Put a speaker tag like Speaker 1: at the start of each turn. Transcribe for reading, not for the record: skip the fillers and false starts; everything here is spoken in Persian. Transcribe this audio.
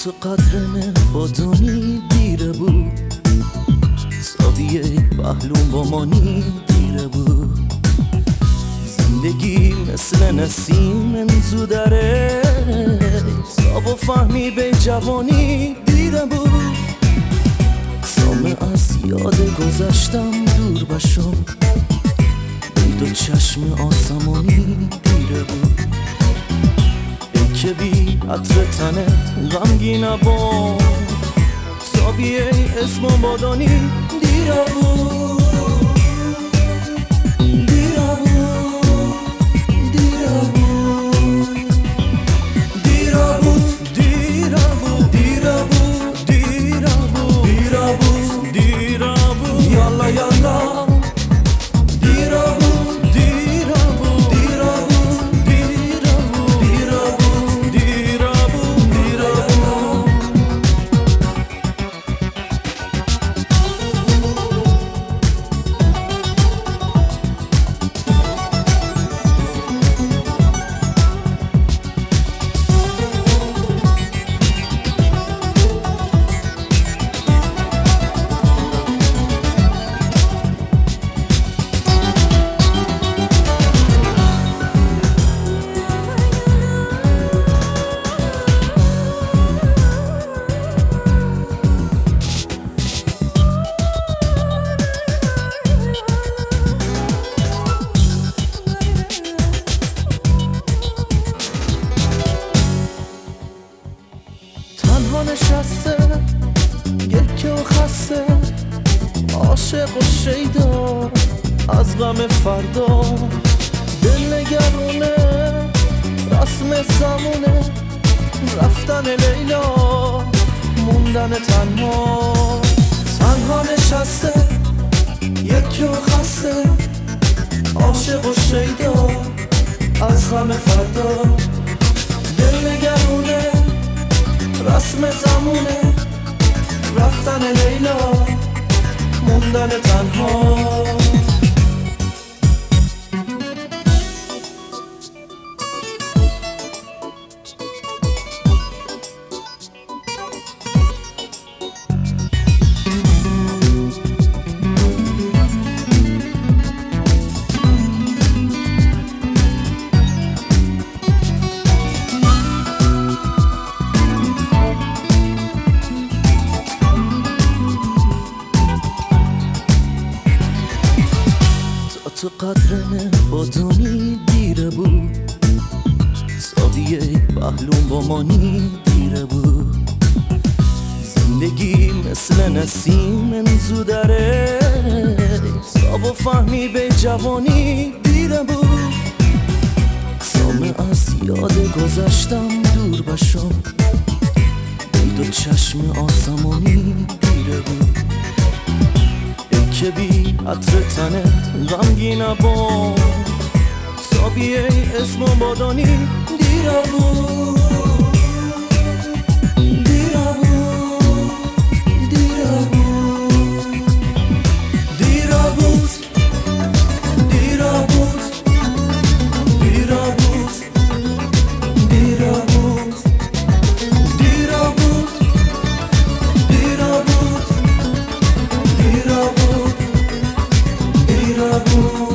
Speaker 1: تو قدرمه بدونی دیره بود، ساویه پهلوم با مانی دیره بود. زندگی مثل نسیم زودره، ساب و فهمی به جوانی دیره بود. سامه از یاد گذشتم دور بشم، دو چشم آسمانی دیره بود. ای که بی عطر تنت غمگی نبا، سابیه اسم بادانی دیره بود. نشسته یکی و خسته، عاشق و شیدا از غم فردا. دل نگرونه رسم زمونه، رفتن لیلا موندن تنها. تنها نشسته یکی و خسته، عاشق و شیدا از غم فردا. دل نگرونه رسم زمونه، رفتن لیلا موندن تنها. تو قدرمه بدونی دیره بود، ساویه پهلوم با مانی دیره بود. زندگی مثل نسیم زودره، ساب و فهمی به جوانی دیره بود. سامه از یاد گذشتم دور بشم، دو چشم آسمانی دیره بود. که بی عطر تنت غمگی نبا، سابیه اسم بادانی دیره بود. Love.